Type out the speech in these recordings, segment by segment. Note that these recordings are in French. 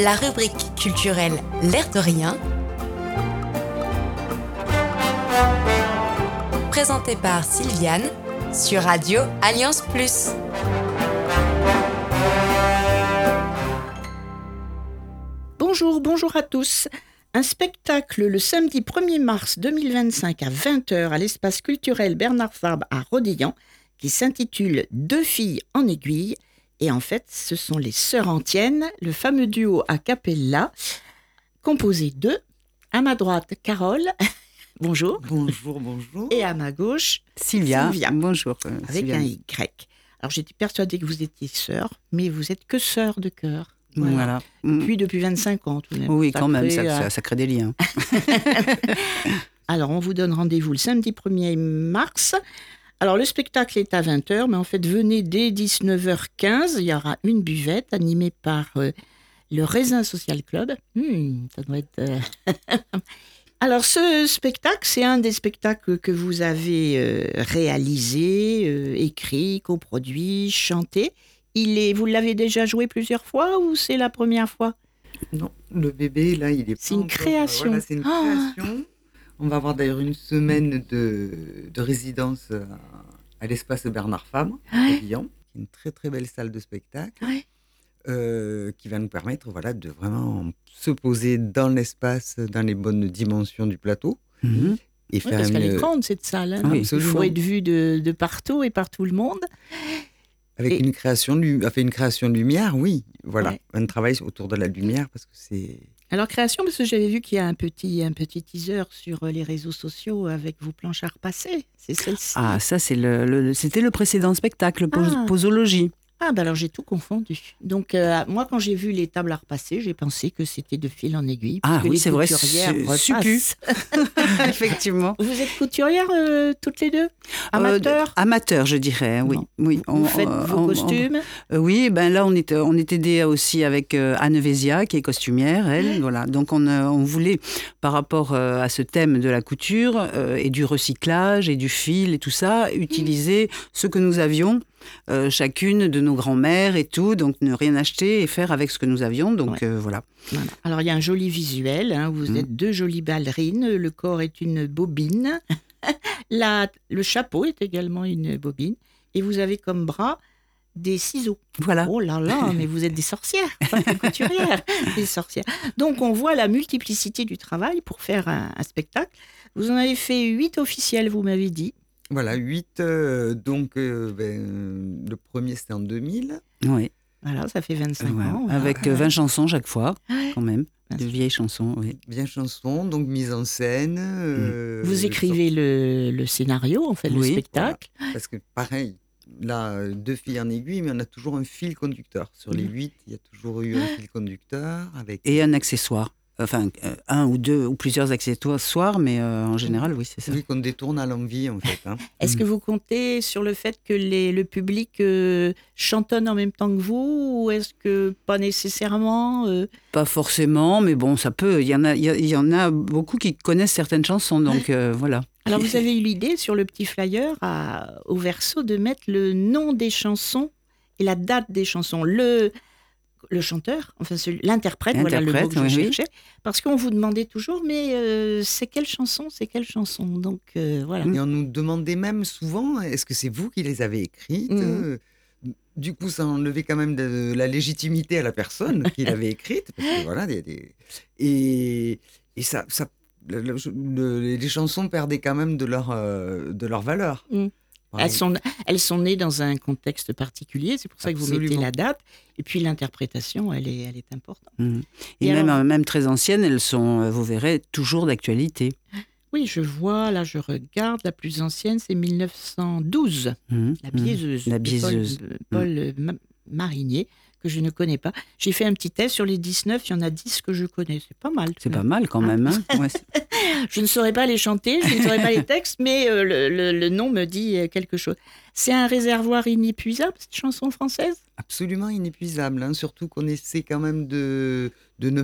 la rubrique culturelle L'air de rien, présentée par Sylviane sur Radio Alliance Plus. Bonjour à tous. Un spectacle le samedi 1er mars 2025 à 20h à l'espace culturel Bernard Fabre à Rodillan qui s'intitule « Deux filles en aiguille ». Et en fait, ce sont les Sœurs Antiennes, le fameux duo a cappella, composé de, à ma droite, Carole. Bonjour. Bonjour. Et à ma gauche, Sylvia. Bonjour. Avec Sylvia. un Y. Alors j'étais persuadée que vous étiez sœurs, mais vous êtes que sœurs de cœur. Voilà. Puis depuis 25 ans tout de même. Oui, quand même, Sacré, ça crée des liens. Alors on vous donne rendez-vous le samedi 1er mars. Alors le spectacle est à 20h, mais en fait venez dès 19h15. Il y aura une buvette animée par le Raisin Social Club. Ça doit être... Alors ce spectacle, c'est un des spectacles que vous avez réalisé, écrit, coproduit, chanté. Vous l'avez déjà joué plusieurs fois ou c'est la première fois ? Non, le bébé, là, il est C'est une création. Voilà, c'est une création. On va avoir d'ailleurs une semaine de résidence à l'espace Bernard Fabre, à Rodillan, qui est une très très belle salle de spectacle, qui va nous permettre de vraiment se poser dans l'espace, dans les bonnes dimensions du plateau. Et faire parce qu'elle est grande cette salle. Hein. Oui, il faut être vu de partout et par tout le monde. Avec une création de lumière, oui. Voilà, un travail autour de la lumière parce que c'est... Alors création, parce que j'avais vu qu'il y a un petit teaser sur les réseaux sociaux avec vos planches à repasser. C'est celle-ci. Ah, ça c'était le précédent spectacle, Posologie. Ah, ben alors j'ai tout confondu. Donc, moi, quand j'ai vu les tables à repasser, j'ai pensé que c'était de fil en aiguille. Ah oui, c'est vrai, suppu. Effectivement. Vous êtes couturières toutes les deux ? Amateurs ? Amateurs, je dirais, oui. Vous faites vos costumes ? Oui, ben là, on est aidé aussi avec Anne Vézia, qui est costumière, elle. Voilà. Donc, on voulait, par rapport à ce thème de la couture et du recyclage et du fil et tout ça, utiliser ce que nous avions. Chacune de nos grands-mères et tout, donc ne rien acheter et faire avec ce que nous avions, donc voilà. Alors il y a un joli visuel, hein, vous êtes deux jolies ballerines, le corps est une bobine, le chapeau est également une bobine, et vous avez comme bras des ciseaux. Voilà. Oh là là, mais vous êtes des sorcières, pas des couturières, des sorcières. Donc on voit la multiplicité du travail pour faire un spectacle. Vous en avez fait 8 officiels, vous m'avez dit. Voilà, 8, donc le premier c'était en 2000. Oui. Voilà, ça fait 25 ans. Avec 20 chansons chaque fois, quand même, de vieilles chansons. Oui. Vieilles chansons, donc mise en scène. Vous écrivez le scénario, en fait, le spectacle. Voilà, parce que pareil, là, deux filles en aiguille, mais on a toujours un fil conducteur. Sur les 8, il y a toujours eu un fil conducteur. Et un accessoire. Enfin, un ou deux ou plusieurs accessoires, mais en général, oui, c'est ça. Oui, qu'on détourne à l'envie, en fait. Hein. Est-ce que vous comptez sur le fait que le public chantonne en même temps que vous, ou est-ce que pas nécessairement Pas forcément, mais bon, ça peut. Il y en a beaucoup qui connaissent certaines chansons, donc voilà. Alors, vous avez eu l'idée sur le petit flyer au verso de mettre le nom des chansons et la date des chansons. Le chanteur, enfin l'interprète, voilà le mot que je cherchais, parce qu'on vous demandait toujours, mais c'est quelle chanson ? Donc voilà. Et on nous demandait même souvent, est-ce que c'est vous qui les avez écrites ? Du coup, ça enlevait quand même de la légitimité à la personne qui l'avait écrite, parce que voilà, et ça les chansons perdaient quand même de leur valeur. Elles sont nées dans un contexte particulier, c'est pour ça que vous mettez la date. Et puis l'interprétation, elle est importante. Et même très anciennes, elles sont, vous verrez, toujours d'actualité. Oui, je vois, là je regarde, la plus ancienne c'est 1912, la biaiseuse. La biaiseuse. Paul Marinier, que je ne connais pas. J'ai fait un petit test sur les 19, il y en a 10 que je connais, c'est pas mal. C'est pas mal quand même. Hein. Ouais, je ne saurais pas les chanter, je ne saurais pas les textes, mais le nom me dit quelque chose. C'est un réservoir inépuisable, cette chanson française ? Absolument inépuisable, hein, surtout qu'on essaie quand même de ne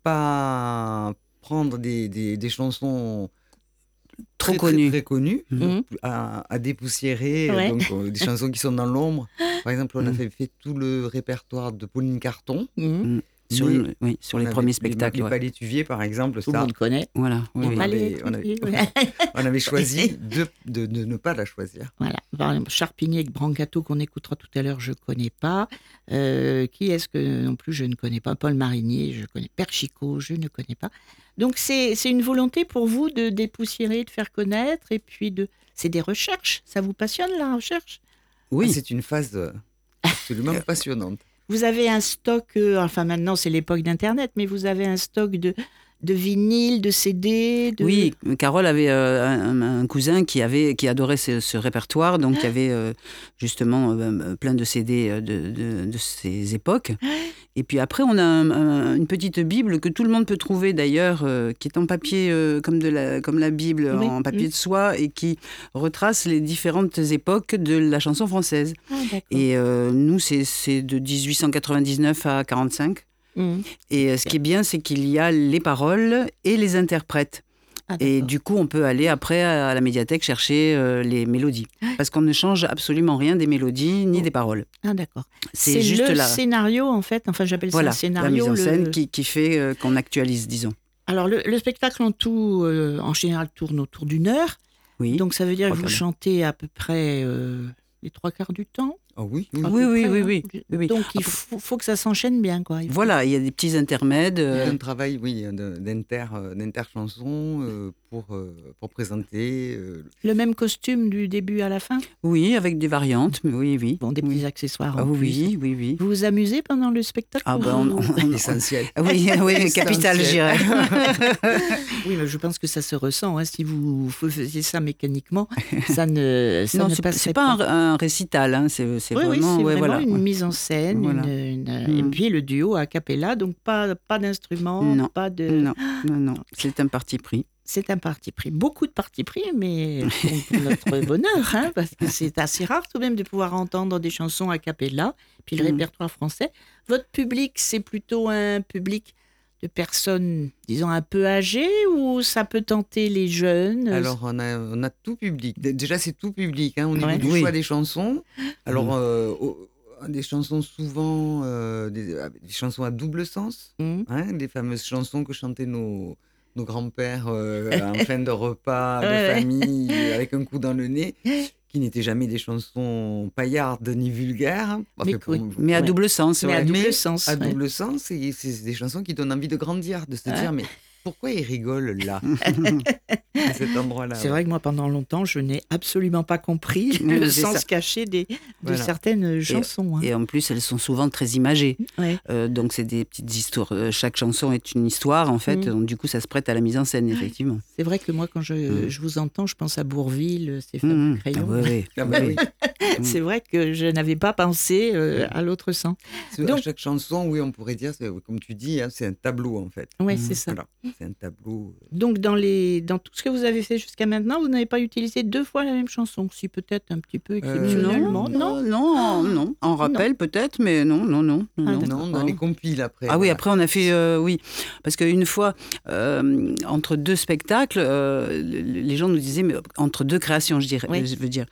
pas prendre des chansons très connues à dépoussiérer, donc des chansons qui sont dans l'ombre. Par exemple, on a fait tout le répertoire de Pauline Carton, sur les On premiers avait spectacles. Les ouais. Palais Tuvier, par exemple, Tout le ça, monde connaît. Voilà. oui, Les oui. palais on avait- Tuvier, on avait choisi de ne pas la choisir. Voilà. Par exemple, Charpigny avec Brancato, qu'on écoutera tout à l'heure, je ne connais pas. Qui est-ce que non plus je ne connais pas? Paul Marinier, je connais. Perchico, je ne connais pas. Donc c'est une volonté pour vous de dépoussiérer, de faire connaître, et puis c'est des recherches. Ça vous passionne, la recherche? Oui. Ah, c'est une phase absolument passionnante. Vous avez un stock, enfin maintenant c'est l'époque d'Internet, mais vous avez un stock de vinyles, de CD, de... Oui, Carole avait un cousin qui adorait ce répertoire, donc il y avait justement plein de CD de ces époques. Et puis après, on a une petite Bible que tout le monde peut trouver d'ailleurs, qui est en papier comme la Bible, Oui, en papier oui. de soie, et qui retrace les différentes époques de la chanson française. Ah, d'accord. Et nous, c'est de 1899 à 45. Mmh. Et ce qui est bien, c'est qu'il y a les paroles et les interprètes. Ah, Et d'accord. du coup, on peut aller après à la médiathèque chercher les mélodies. Parce qu'on ne change absolument rien des mélodies ni des paroles. Ah, d'accord. C'est juste le la, scénario, en fait. Enfin, j'appelle voilà, ça un la scénario. mise en scène qui fait qu'on actualise, disons. Alors, le spectacle en tout, en général, tourne autour d'1 heure. Oui. Donc, ça veut dire que vous Trois quarts chantez à peu près les 3/4 du temps. Ah oui, oui. À Oui, peu oui, près, oui, hein. oui. Donc, il faut que ça s'enchaîne bien, quoi. Il faut- Voilà, il y a des petits intermèdes. Un travail, oui, d'inter-chanson pour présenter. Le même costume du début à la fin. Oui, avec des variantes, mais oui, oui. Bon, des oui. petits accessoires en Ah, plus. oui, oui, oui. Vous vous amusez pendant le spectacle? Ah ou ben, vous- Essentiel. oui, oui, Essentiel. capital, je dirais. Oui, mais je pense que ça se ressent. Hein. Si vous faisiez ça mécaniquement, ça ne Non, passerait c'est pas un récital, hein, c'est Oui, vraiment, oui, c'est ouais, vraiment voilà. une mise en scène, Voilà. et puis le duo a cappella, donc pas d'instrument, Non. pas de... Non, non, c'est un parti pris. C'est un parti pris, beaucoup de partis pris, mais pour notre bonheur, hein, parce que c'est assez rare tout de même de pouvoir entendre des chansons a cappella, puis le répertoire français. Votre public, c'est plutôt un public de personnes, disons, un peu âgées, ou ça peut tenter les jeunes? Alors, on a tout public. Déjà, c'est tout public, hein, au niveau Ouais. du Oui. choix des chansons. Alors, des chansons souvent, des chansons à double sens, Mmh. hein, des fameuses chansons que chantaient nos grands-pères en fin de repas, de Ouais. famille, avec un coup dans le nez, qui n'étaient jamais des chansons paillardes ni vulgaires. Hein. Mais Enfin, oui. Mais à Ouais. double sens, Mais à ouais. double Mais sens. à ouais. double sens, et c'est des chansons qui donnent envie de grandir, de se dire, mais pourquoi ils rigolent là, à cet endroit-là? C'est vrai que moi, pendant longtemps, je n'ai absolument pas compris Oui, le c'est sens ça. caché de Voilà. certaines chansons. hein. Et en plus, elles sont souvent très imagées. Ouais. Donc, c'est des petites histoires. Chaque chanson est une histoire, en fait. Mm. Donc, du coup, ça se prête à la mise en scène, effectivement. C'est vrai que moi, quand je vous entends, je pense à Bourvil, ces fameux crayons. Ah, ouais, Ah bah oui. C'est vrai que je n'avais pas pensé à l'autre sens. À Donc- chaque chanson, oui, on pourrait dire, comme tu dis, hein, c'est un tableau en fait. Oui, c'est ça. Voilà, c'est un tableau. Donc, dans tout ce que vous avez fait jusqu'à maintenant, vous n'avez pas utilisé 2 fois la même chanson, si peut-être un petit peu exceptionnellement, non? non. En rappel, peut-être, mais non. Ah, d'accord. Non, dans les compiles après. Ah oui, voilà. après on a fait, oui, parce qu'une fois, entre 2 spectacles, les gens nous disaient, mais entre 2 créations, Oui. je veux dire,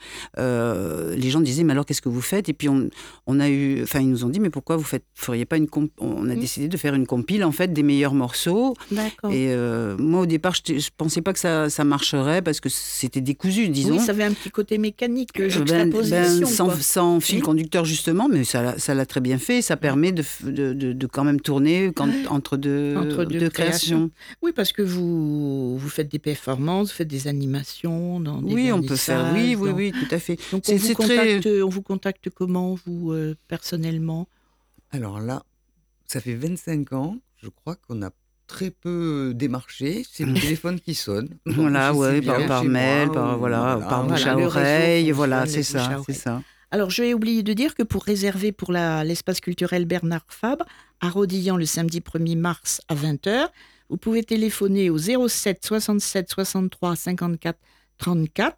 les gens disaient, mais alors qu'est-ce que vous faites? Et puis on a eu, enfin ils nous ont dit, mais pourquoi vous feriez pas on a décidé de faire une compile en fait des meilleurs morceaux. D'accord. Et moi au départ, je pensais pas que ça marcherait parce que c'était décousu, disons. Oui, ça avait un petit côté mécanique, Ben, juxtaposition. quoi. sans fil Oui. conducteur justement, mais ça l'a très bien fait. Ça permet de quand même tourner entre deux créations. Oui, parce que vous faites des performances, vous faites des animations dans des Oui, on peut faire. Oui, vernissages, tout à fait. Donc C'est très. on vous contacte comment, vous, personnellement? Alors là, ça fait 25 ans, je crois qu'on a très peu démarché. C'est le téléphone qui sonne. Voilà, Je sais ouais, bien, par chez mail, moi, ou- par bouche Voilà, à le oreille, réseau voilà, fonctionne, c'est les bouches à ça, c'est oreille. ça. Alors, je vais oublier de dire que pour réserver pour l'espace culturel Bernard Fabre, à Rodillan, le samedi 1er mars à 20h, vous pouvez téléphoner au 07 67 63 54 34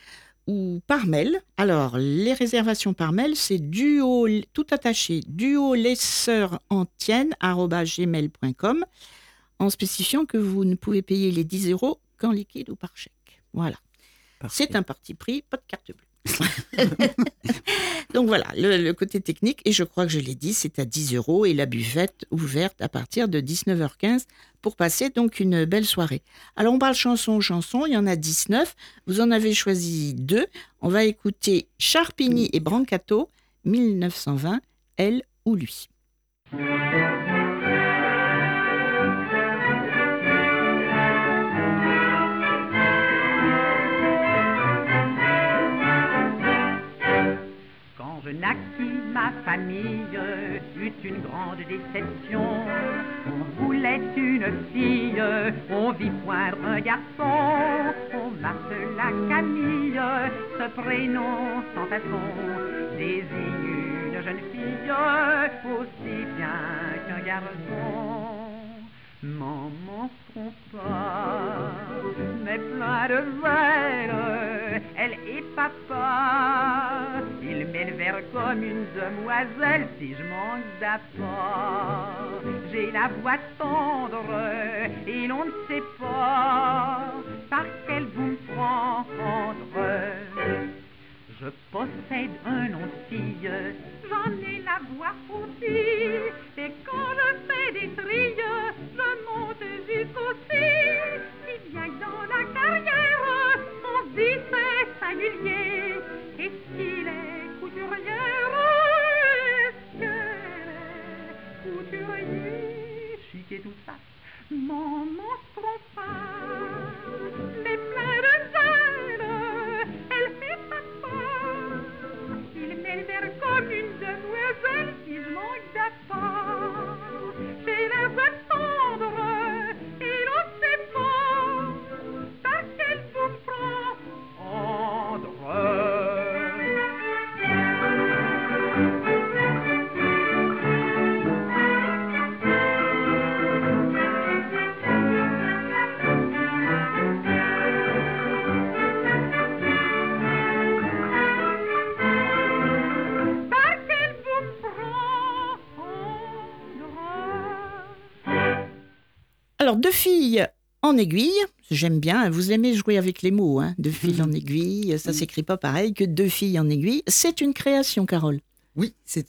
ou par mail. Alors, les réservations par mail, c'est duo, tout attaché, duolesseursantienne@gmail.com, en spécifiant que vous ne pouvez payer les 10 € qu'en liquide ou par chèque. Voilà. Parfait. C'est un parti pris, pas de carte bleue. Donc voilà, le côté technique, et je crois que je l'ai dit, c'est à 10 € et la buvette ouverte à partir de 19h15 pour passer donc une belle soirée. Alors on parle chanson, il y en a 19, vous en avez choisi 2. On va écouter Charpigny et Brancato, 1920, elle ou lui. Je naquis, ma famille eut une grande déception. On voulait une fille, on vit poindre un garçon. On m'appela Camille, ce prénom sans façon désigne une jeune fille aussi bien qu'un garçon. Maman trompa, mais plein de zèle, elle et papa, ils m'élevèrent comme une demoiselle. Si je manque d'apport, j'ai la voix tendre et l'on ne sait pas par quel bout me prendre. Je possède un nom de fille, j'en ai la voix aussi, et quand je fais des trilles, je monte jusqu'au cil, si bien que dans la carrière, on se dit c'est singulier, est-ce qu'il est couturière, est-ce qu'elle est couturier, chic et tout ça, maman se trompe pas, mais plein de zèle, elle fait papa. Il m'élevèrent comme une demoiselle, si je manque d'apport. J'ai la voix tendre et l'on ne sait pas par quel bout me prendre. Alors, 2 filles en aiguille, j'aime bien, vous aimez jouer avec les mots, hein, 2 filles en aiguille, ça s'écrit pas pareil que 2 filles en aiguille. C'est une création, Carole. Oui, c'est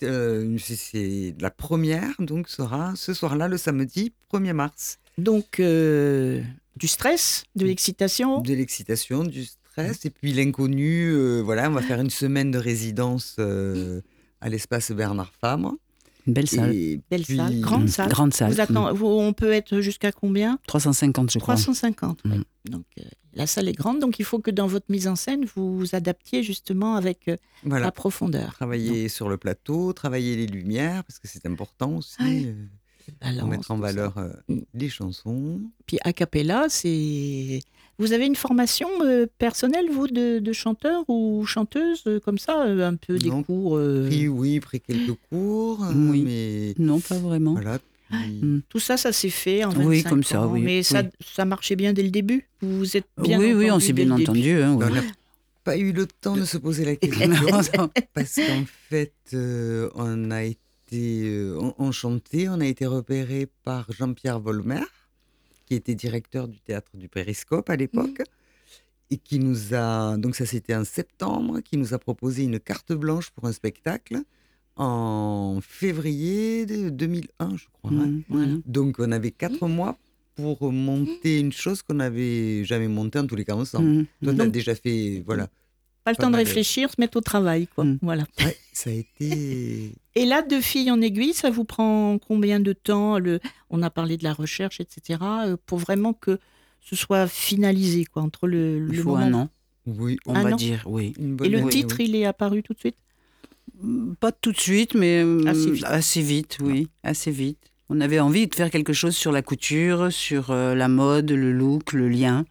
la première, donc sera ce soir-là, le samedi 1er mars. Donc, du stress, de l'excitation. De l'excitation, du stress, et puis l'inconnu, voilà, on va faire une semaine de résidence à l'espace Bernard Fabre. Une belle salle. Belle salle, grande salle. Grande salle. On peut être jusqu'à combien ? 350, je crois. 350, oui. Donc, la salle est grande, donc il faut que dans votre mise en scène, vous vous adaptiez justement avec la profondeur. Travailler sur le plateau, travailler les lumières, parce que c'est important aussi, pour mettre en valeur les chansons. Puis a cappella, c'est... Vous avez une formation personnelle, vous, de chanteur ou chanteuse, comme ça, un peu des cours Pris quelques cours, oui. Mais... Non, pas vraiment. Voilà. Tout ça s'est fait en 25 oui, comme ça, ans, oui. Mais ça marchait bien dès le début. Vous vous êtes bien entendu. Oui, on s'est bien entendu. Hein, oui. On n'a pas eu le temps de se poser la question, parce qu'en fait, on a été enchantés, on a été repérés par Jean-Pierre Volmer, qui était directeur du théâtre du Périscope à l'époque, et qui nous a, donc ça c'était en septembre, qui nous a proposé une carte blanche pour un spectacle en février 2001, je crois. Voilà. Donc on avait 4 mois pour monter une chose qu'on n'avait jamais montée, en tous les cas ensemble. Toi, tu as déjà fait, voilà. Pas le temps de réfléchir, se mettre au travail, quoi. Voilà. Ouais, ça a été... Et là, 2 filles en aiguille, ça vous prend combien de temps ? On a parlé de la recherche, etc., pour vraiment que ce soit finalisé, quoi, entre le Il faut moment... 1 an, Oui, on va dire, oui. Et le titre, il est apparu tout de suite ? Pas tout de suite, mais Assez vite. assez vite. On avait envie de faire quelque chose sur la couture, sur la mode, le look, le lien,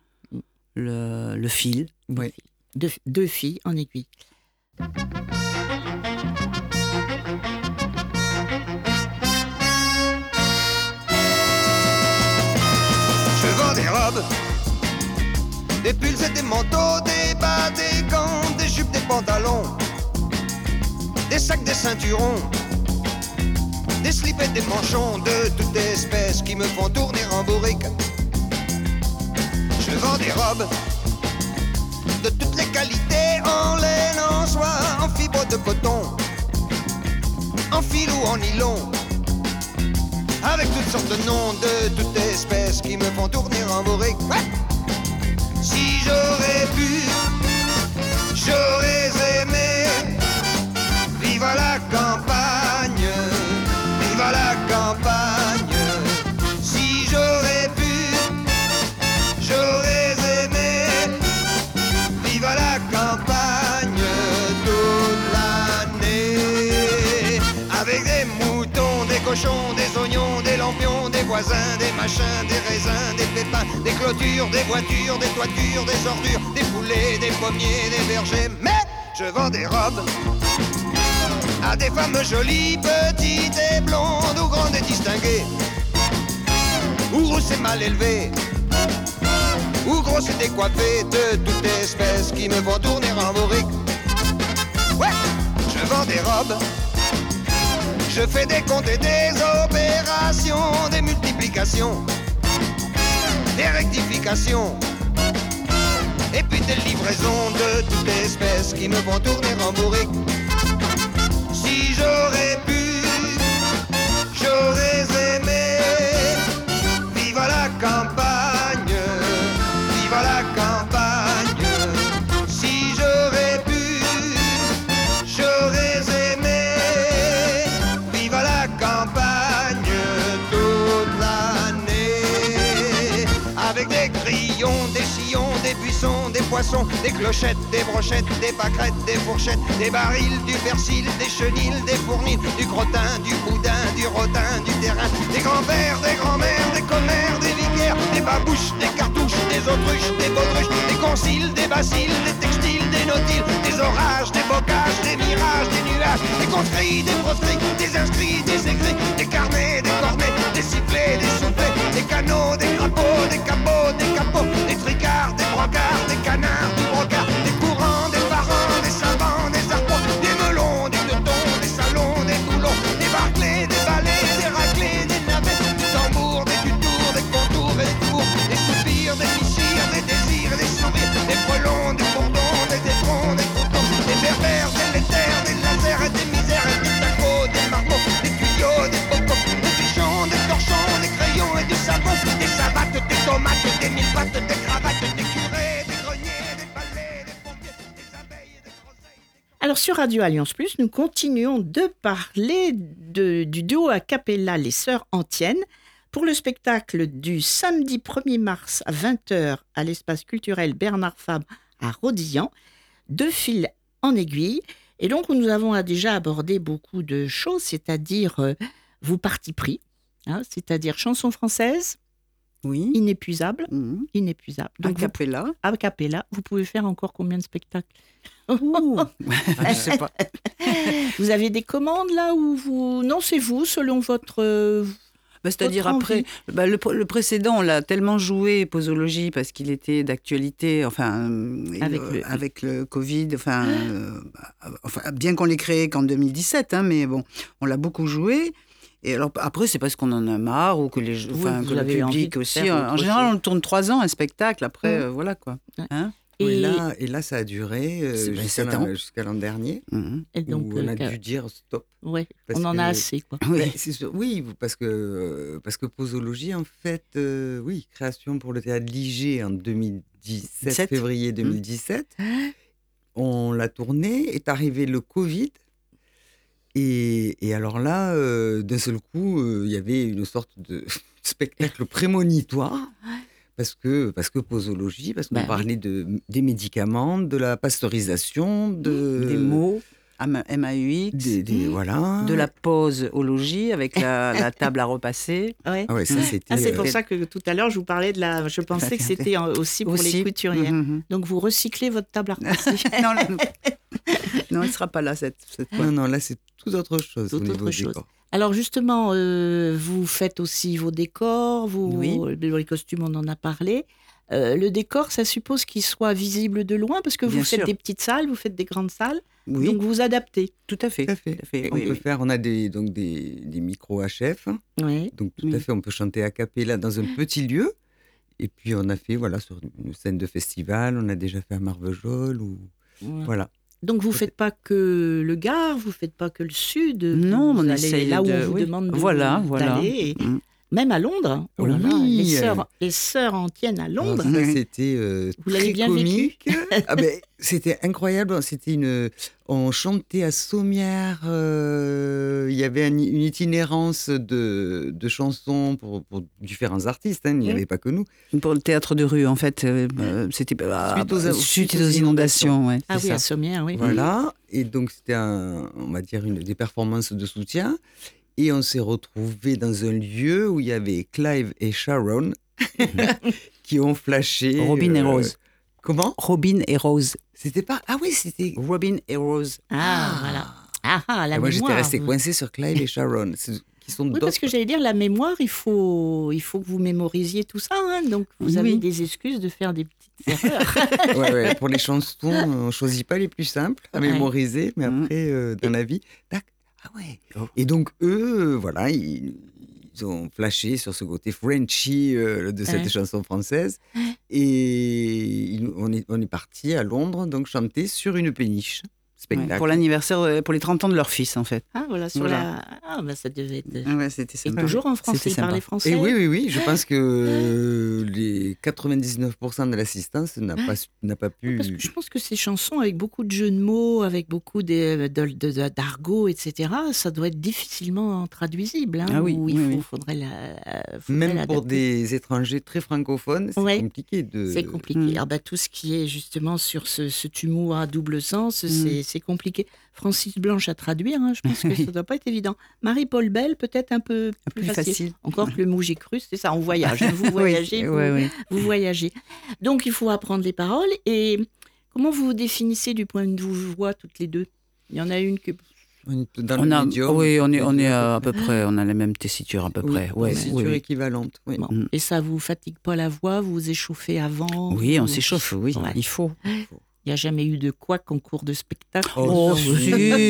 le fil. Oui. 2 filles en aiguille. Je vends des robes, des pulls et des manteaux, des bas, des gants, des jupes, des pantalons, des sacs, des ceinturons, des slips et des manchons de toute espèce qui me font tourner en bourrique. Je vends des robes de toutes les qualités, en laine, en en fibre de coton, en fil ou en nylon, avec toutes sortes de noms de toutes espèces qui me font tourner en bourrique. Ouais. Si j'aurais pu, j'aurais aimé vivre à la campagne, vivre à la campagne. Si j'aurais pu, j'aurais aimé vivre à la campagne toute l'année, avec des moutons, des cochons, des oignons, des lampions, des voisins, des machins, des raisins, des pépins, des clôtures, des voitures, des toitures, des ordures, des poulets, des pommiers, des vergers. Mais je vends des robes à des femmes jolies, petites et blondes, ou grandes et distinguées, ou grosses et mal élevées, ou grosses et décoiffées, de toutes espèces qui me font tourner en bourrique. Ouais, je vends des robes, je fais des comptes et des opérations, des multiplications, des rectifications, et puis des livraisons de toutes espèces qui me font tourner en bourrique. Si j'aurais pu, j'aurais aimé vivre à la campagne, vivre à la campagne. Si j'aurais pu, j'aurais aimé vivre à la campagne toute l'année, avec des grillons, des sillons, des buissons, des poissons, des clochettes, des brochettes, des pâquerettes, des fourchettes, des barils, du persil, des chenilles, des fournils, du crottin, du boudin, du rodin, du terrain, des grands-pères, des grands-mères, des commères, des vicaires, des babouches, des cartouches, des autruches, des baudruches, des conciles, des basiles, des textiles, des nautiles, des orages, des bocages, des mirages, des nuages, des conscrits, des proscrits, des inscrits, des écrits, des carnets, des cornets, des sifflets, des soufflets, des canaux, des crapauds, des capots, des capots, des tricards, des brancards, des canards, du brocard, des courants, des parents, des savants, des arpents, des melons, des teutons, des salons, des boulons, des barclés, des balais, des raclés, des navets, des tambours, des tutours, des contours et des cours, des soupirs, des fichirs, des désirs et des sourires, des frelons, des bourdons, des éperons, des croutons, des berbères, des laitaires, des lasers et des misères et des tacos, des marmots, des tuyaux, des pocos, des fichons, des torchons, des crayons et du savon, des savates, des tomates, des mille pattes, des cravates, des curés, des greniers, des balais, des pompiers, des abeilles et des groseilles. Alors sur Radio Alliance Plus, nous continuons de parler du duo a cappella Les Sœurs Antiennes pour le spectacle du samedi 1er mars à 20h à l'espace culturel Bernard Fabre à Rodillan, de fil en aiguille. Et donc nous avons déjà abordé beaucoup de choses, c'est-à-dire vos partis pris, c'est-à-dire chansons françaises, Oui. inépuisables, Mhm. inépuisables. A Donc cappella. a cappella, vous pouvez faire encore combien de spectacles? Ouh. Je sais pas. Vous avez des commandes là ou vous... Non, c'est vous, selon votre... C'est-à-dire Votre après, le précédent, on l'a tellement joué, Posologie, parce qu'il était d'actualité, avec le Covid, bien qu'on l'ait créé qu'en 2017, mais bon, on l'a beaucoup joué. Et alors après, c'est parce qu'on en a marre ou que vous que le avez envie public de aussi. faire En autre général, chose. on tourne 3 ans un spectacle. Après, voilà quoi. Hein Et, Et là, ça a duré jusqu'à l'an dernier, et donc, où on a dû dire stop. ouais, parce on en a que- assez, quoi. Oui. Ben, c'est sûr, oui, parce que Posologie, en fait, oui, création pour le théâtre Liger en 2017, février 2017. On l'a tourné, est arrivé le Covid. Et alors là, d'un seul coup, il y avait une sorte de spectacle prémonitoire. Parce que Posologie, parce qu'on Ben oui. parlait des médicaments, de la pasteurisation, Des mots, MAUX, voilà. de la posologie avec la table à repasser. Ouais. Ah ouais, ça c'était. C'est pour ça que tout à l'heure, je vous parlais de la... Je pensais que c'était aussi pour les couturières. Donc, vous recyclez votre table à repasser. Non, elle ne sera pas là cette fois. Non, là c'est tout autre chose. Tout au niveau autre des chose. corps. Alors justement, vous faites aussi vos décors, les costumes, on en a parlé. Le décor, ça suppose qu'il soit visible de loin, parce que vous Bien faites sûr. des petites salles, vous faites des grandes salles, Oui, donc vous adaptez. tout à fait. Tout à fait. On a des micros HF, Oui. donc tout Oui. à fait, on peut chanter a cappella dans un petit lieu. Et puis on a fait sur une scène de festival, on a déjà fait à Marvejols ou voilà. Donc vous faites pas que le Gard, vous faites pas que le Sud. Non, vous on allez essaye là où de- on vous oui. demande Voilà. d'aller. Même à Londres. Hein. Oh là là, Oui. les sœurs Antiennes à Londres. Alors ça, c'était Vous l'avez très bien comique. Ah ben, c'était incroyable. On chantait à Sommières. Il y avait une itinérance de chansons pour différents artistes. Hein. Il n'y avait pas que nous. Pour le théâtre de rue, en fait, c'était suite aux inondations. Ouais, Ah c'est oui, ça. à Sommières, oui. Voilà. Et donc, c'était, on va dire, des performances de soutien. Et on s'est retrouvés dans un lieu où il y avait Clive et Sharon qui ont flashé. Robin et Rose. Comment? Robin et Rose. C'était pas. Ah oui, c'était. Robin et Rose. Ah, voilà. La Et moi, mémoire. j'étais resté vous- coincé sur Clive et Sharon, qui sont Oui, parce que j'allais dire, la mémoire, il faut que vous mémorisiez tout ça. Hein. Donc, vous Oui. avez des excuses de faire des petites erreurs. Ouais, pour les chansons, on choisit pas les plus simples à Ouais. mémoriser, mais après, dans la vie, tac, ah ouais. Et donc, eux, voilà, ils ont flashé sur ce côté Frenchy de cette Ouais. chanson française. Et on est parti à Londres, donc chanter sur une péniche. Ouais, Spectacle. pour l'anniversaire, pour les 30 ans de leur fils, en fait. Ah, voilà, sur Voilà. la. Ah, bah, ça devait être. Ouais, c'était Et sympa. toujours en français, C'était il parlait sympa. français. Et oui, je pense que les 99% de l'assistance n'a pas pu... Parce que je pense que ces chansons, avec beaucoup de jeux de mots, avec beaucoup d'argot, etc., ça doit être difficilement traduisible. Hein, Ah oui, où oui, oui. faudrait Même pour l'adapter. des étrangers très francophones, c'est Ouais. compliqué de... C'est compliqué. Ah bah, tout ce qui est justement sur ce humour à double sens, c'est compliqué. Francis Blanche à traduire, hein, je pense que ça ne doit pas être évident. Marie-Paul Bell, peut-être un peu plus facile. Encore que le mou, j'ai cru, c'est ça, on voyage. Hein, vous voyagez, vous voyagez. Donc, il faut apprendre les paroles. Et comment vous vous définissez du point de vue voix, toutes les deux? Il y en a une que... Dans On le a, médium, oui, on est à peu près, on a les mêmes tessitures à peu près. Oui, Ouais, tessiture oui. équivalente. Oui. Bon. Et ça vous fatigue pas la voix? Vous vous échauffez avant? Oui, on Vous- s'échauffe, oui, Ouais. il faut. Il n'y a jamais eu de couac en cours de spectacle? Oh, si.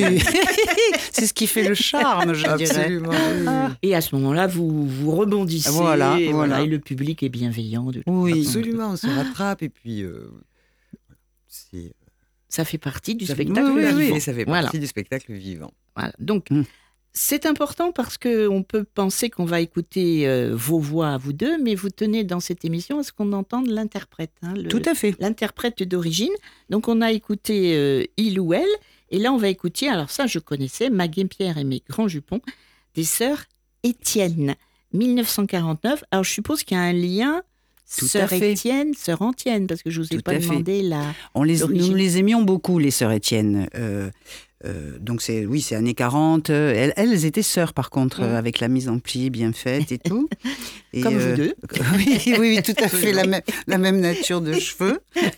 C'est ce qui fait le charme, je dirais. Absolument. oui. Et à ce moment-là, vous rebondissez. Voilà, et voilà. Et le public est bienveillant. De toute Oui. façon. Absolument, on se rattrape et puis... c'est... Ça fait partie du Ça fait- spectacle oui, vivant. ça fait Voilà. partie du spectacle vivant. Voilà. Donc, Mm. c'est important parce qu'on peut penser qu'on va écouter vos voix à vous deux, mais vous tenez dans cette émission à ce qu'on entende l'interprète. Hein, Tout à fait. l'interprète d'origine. Donc, on a écouté il ou elle. Et là, on va écouter, alors ça, je connaissais, Ma Guêpière et mes grands jupons, des sœurs Étienne, 1949. Alors, je suppose qu'il y a un lien, Tout à sœur fait. Étienne, sœur Antienne, parce que je ne vous ai Tout pas à fait. demandé la... Nous D'origine. les aimions beaucoup, les sœurs Étienne. Donc, c'est années 40. Elles étaient sœurs, par contre, Ouais. avec la mise en pli bien faite et tout. Et, Comme vous deux. oui, tout à fait, la même nature de cheveux.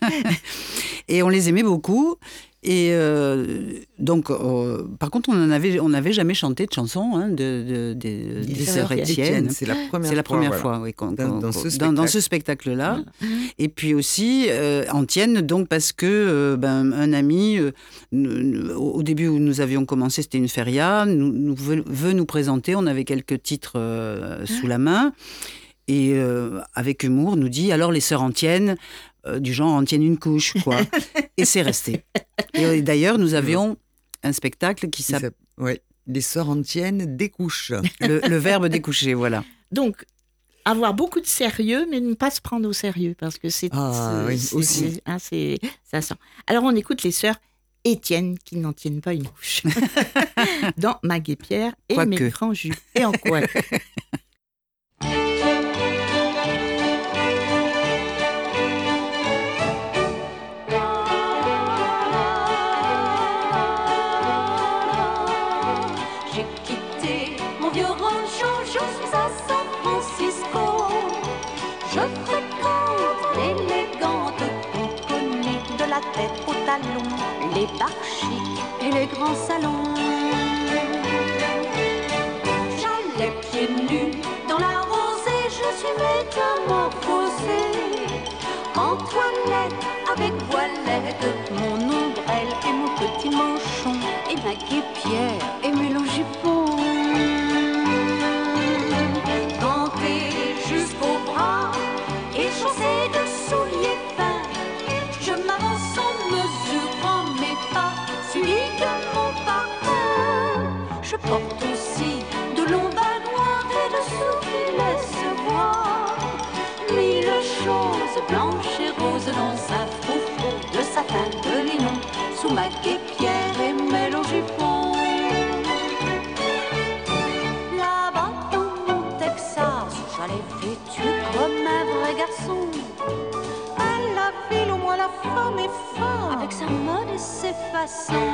Et on les aimait beaucoup. Et donc, par contre, on n'avait jamais chanté de chanson hein, des sœurs Étienne. C'est la première fois. C'est la première voilà. fois, oui, Dans ce ce spectacle-là. Et puis aussi, Antienne, donc parce que un ami, au début où nous avions commencé, c'était une feria, veut nous présenter, on avait quelques titres sous la main, et avec humour, nous dit, alors les sœurs Antienne, du genre Antienne une couche, quoi. Et c'est resté. Et d'ailleurs, nous avions un spectacle qui s'appelle Ouais. Les sœurs Antienne découchent. le verbe découcher, voilà. Donc, avoir beaucoup de sérieux, mais ne pas se prendre au sérieux, parce que c'est... Oui, aussi. Ça sent. Alors, on écoute les sœurs Étienne, qui n'en tiennent pas une couche. Dans Ma Guêpière et Quoique. mes grands jus. Et en quoi J'ai quitté mon vieux rancho, je suis à San Francisco. Je fréquente l'élégante Connie, de la tête aux talons, les bars chics et les grands salons. J'allais pieds nus dans la rosée, je suis métamorphosée. En toilette, avec voilette, mon ombrelle et mon petit manchon, et ma guêpière et mes longs jupons. Gantée jusqu'aux bras et chaussée de souliers fins, je m'avance en mesurant mes pas blanche et rose dans un froufrou de satin de linon, sous ma guêpière et mêle au jupon. Là-bas dans mon Texas, j'allais vêtu comme un vrai garçon. À la ville où moi la femme est femme, avec sa mode et ses façons.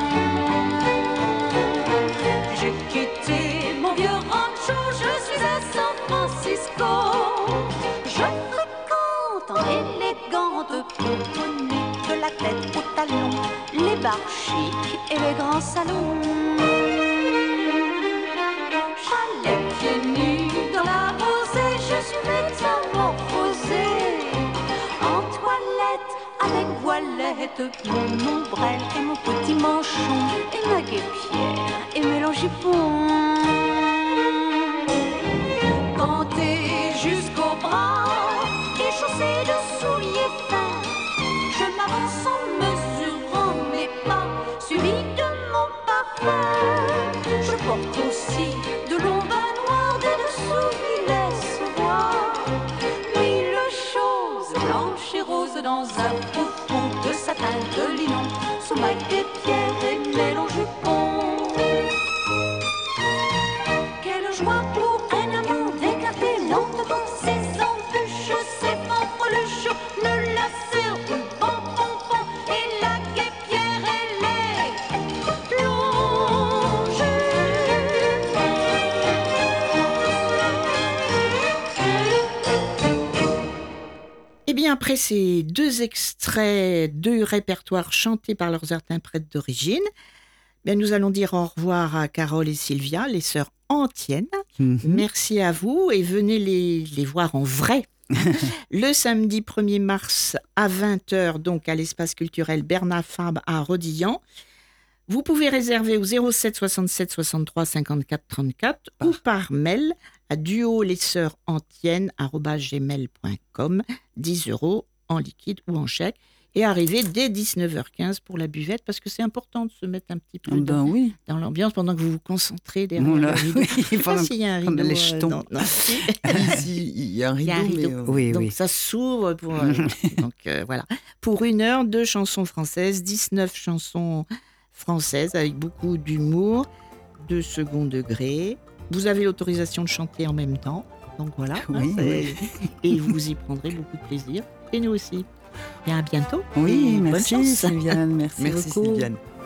J'ai quitté mon vieux rancho, je suis à San Francisco. Je fréquente en élégante pomponnie, de la tête aux talons, les bars chics et les grands salons. J'allais pieds nus dans la rosée, je suis métamorphosée. En toilette, avec voilette, mon ombrelle et mon petit manchon, et ma guêpière et mes longs jupons. Gantée jusqu'au bras et chaussée de souliers fins, je m'avance en mesurant mes pas, suivi de mon parfum. Je porte aussi de longs bas noirs des dessous qui laissent voir mille choses blanches et roses dans un froufrou de satin de linon, sous ma guêpière et mes longs jupons. Quelle joie pour un amant d'écarter lentement ses embûches, ses membres le jour, ne lasser ruban pompon, et la guêpière elle est plongée. Eh bien, après ces deux extraits de répertoire chantés par leurs interprètes d'origine, bien, nous allons dire au revoir à Carole et Sylvia, les sœurs Antiennes. Merci à vous et venez les voir en vrai. Le samedi 1er mars à 20h, donc à l'espace culturel Bernard Fabre à Rodillan. Vous pouvez réserver au 07 67 63 54 34 ou par mail à duolesseurantiennes@gmail.com, 10 € en liquide ou en chèque, et arriver dès 19h15 pour la buvette, parce que c'est important de se mettre un petit peu dans l'ambiance pendant que vous vous concentrez derrière le rideau. Je ne sais pas s'il y a un rideau. Les jetons. Non. Ici, il y a un rideau. Oui, donc oui. ça s'ouvre pour, voilà. Pour 1 heure de chansons françaises, 19 chansons françaises avec beaucoup d'humour, de second degré. Vous avez l'autorisation de chanter en même temps. Donc voilà. Oui, oui. Et vous y prendrez beaucoup de plaisir. Et nous aussi. Bien, à bientôt. Oui, Et bonne merci chance. Sylviane, merci Merci beaucoup. Sylviane.